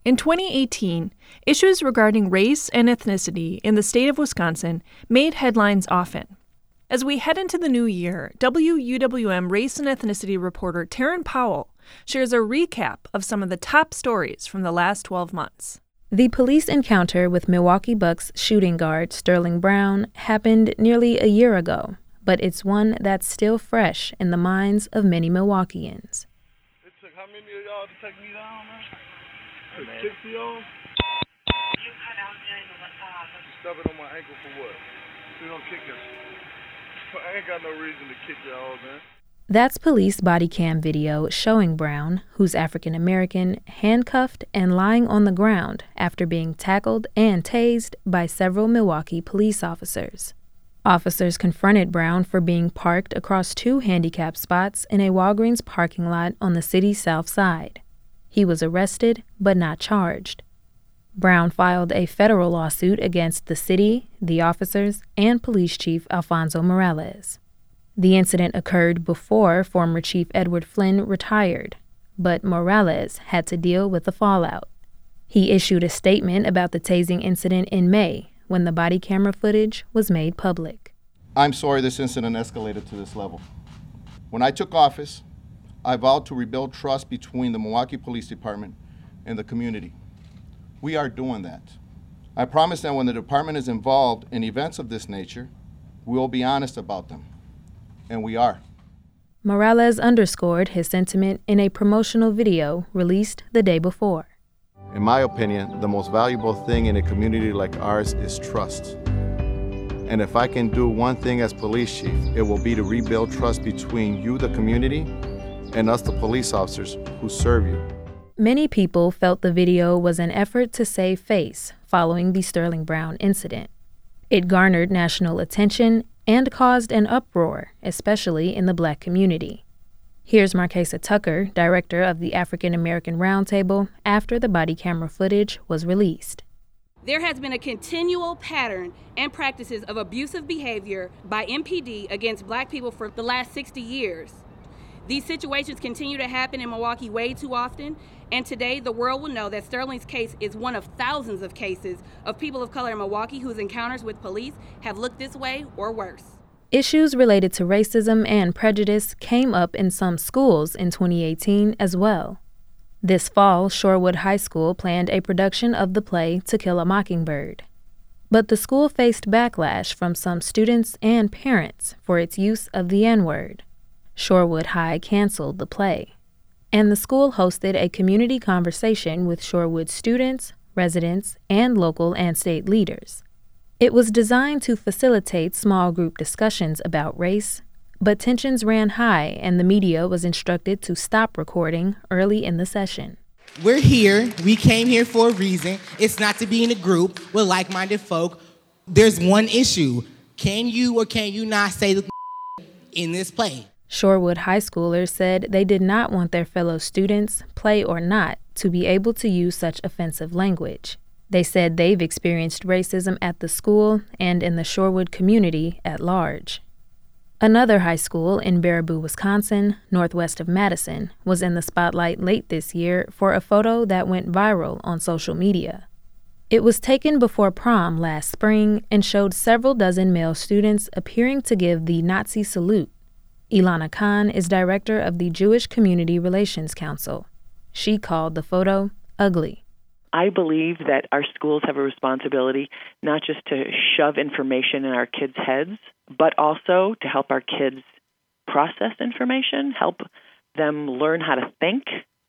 In 2018, issues regarding race and ethnicity in the state of Wisconsin made headlines often. As we head into the new year, WUWM race and ethnicity reporter Taryn Powell shares a recap of some of the top stories from the last 12 months. The police encounter with Milwaukee Bucks shooting guard Sterling Brown happened nearly a year ago, but it's one that's still fresh in the minds of many Milwaukeeans. It took how many of y'all to take me down, man? To kick y'all? You cut out during the Stubbing on my ankle for what? You don't kick us. I ain't got no reason to kick y'all, man. That's police body cam video showing Brown, who's African American, handcuffed and lying on the ground after being tackled and tased by several Milwaukee police officers. Officers confronted Brown for being parked across two handicap spots in a Walgreens parking lot on the city's south side. He was arrested but not charged. Brown filed a federal lawsuit against the city, the officers, and Police Chief Alfonso Morales. The incident occurred before former Chief Edward Flynn retired, but Morales had to deal with the fallout. He issued a statement about the tasing incident in May when the body camera footage was made public. I'm sorry this incident escalated to this level. When I took office, I vowed to rebuild trust between the Milwaukee Police Department and the community. We are doing that. I promise that when the department is involved in events of this nature, we will be honest about them. And we are. Morales underscored his sentiment in a promotional video released the day before. In my opinion, the most valuable thing in a community like ours is trust. And if I can do one thing as police chief, it will be to rebuild trust between you, the community, and us, the police officers who serve you. Many people felt the video was an effort to save face following the Sterling Brown incident. It garnered national attention and caused an uproar, especially in the Black community. Here's Marquesa Tucker, director of the African American Roundtable, after the body camera footage was released. There has been a continual pattern and practices of abusive behavior by MPD against Black people for the last 60 years. These situations continue to happen in Milwaukee way too often, and today the world will know that Sterling's case is one of thousands of cases of people of color in Milwaukee whose encounters with police have looked this way or worse. Issues related to racism and prejudice came up in some schools in 2018 as well. This fall, Shorewood High School planned a production of the play To Kill a Mockingbird. But the school faced backlash from some students and parents for its use of the N-word. Shorewood High canceled the play, and the school hosted a community conversation with Shorewood students, residents, and local and state leaders. It was designed to facilitate small group discussions about race, but tensions ran high and the media was instructed to stop recording early in the session. We're here. We came here for a reason. It's not to be in a group with like-minded folk. There's one issue. Can you or can you not say the in this play? Shorewood High Schoolers said they did not want their fellow students, play or not, to be able to use such offensive language. They said they've experienced racism at the school and in the Shorewood community at large. Another high school in Baraboo, Wisconsin, northwest of Madison, was in the spotlight late this year for a photo that went viral on social media. It was taken before prom last spring and showed several dozen male students appearing to give the Nazi salute. Ilana Khan is director of the Jewish Community Relations Council. She called the photo ugly. I believe that our schools have a responsibility not just to shove information in our kids' heads, but also to help our kids process information, help them learn how to think,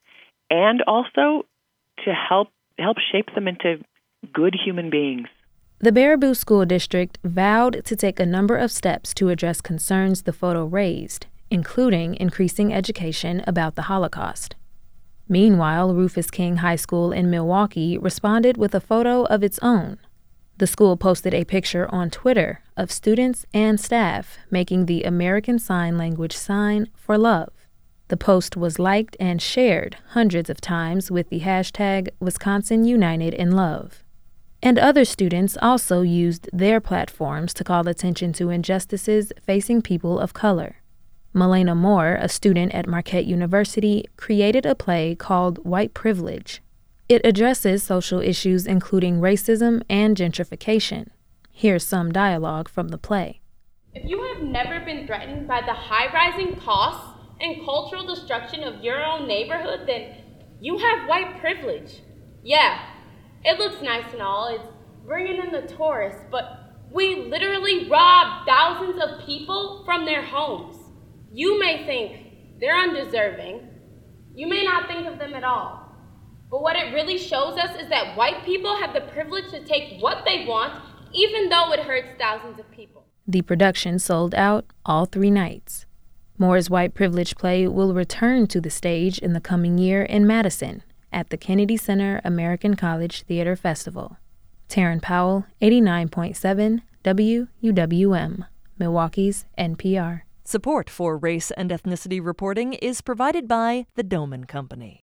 and also to help shape them into good human beings. The Baraboo School District vowed to take a number of steps to address concerns the photo raised, including increasing education about the Holocaust. Meanwhile, Rufus King High School in Milwaukee responded with a photo of its own. The school posted a picture on Twitter of students and staff making the American Sign Language sign for love. The post was liked and shared hundreds of times with the hashtag Wisconsin United in Love. And other students also used their platforms to call attention to injustices facing people of color. Melena Moore, a student at Marquette University, created a play called White Privilege. It addresses social issues including racism and gentrification. Here's some dialogue from the play. If you have never been threatened by the high-rising costs and cultural destruction of your own neighborhood, then you have white privilege. Yeah, it looks nice and all, it's bringing in the tourists, but we literally rob thousands of people from their homes. You may think they're undeserving. You may not think of them at all. But what it really shows us is that white people have the privilege to take what they want, even though it hurts thousands of people. The production sold out all 3 nights. Moore's White Privilege play will return to the stage in the coming year in Madison at the Kennedy Center American College Theater Festival. Taryn Powell, 89.7 WUWM, Milwaukee's NPR. Support for race and ethnicity reporting is provided by the Doman Company.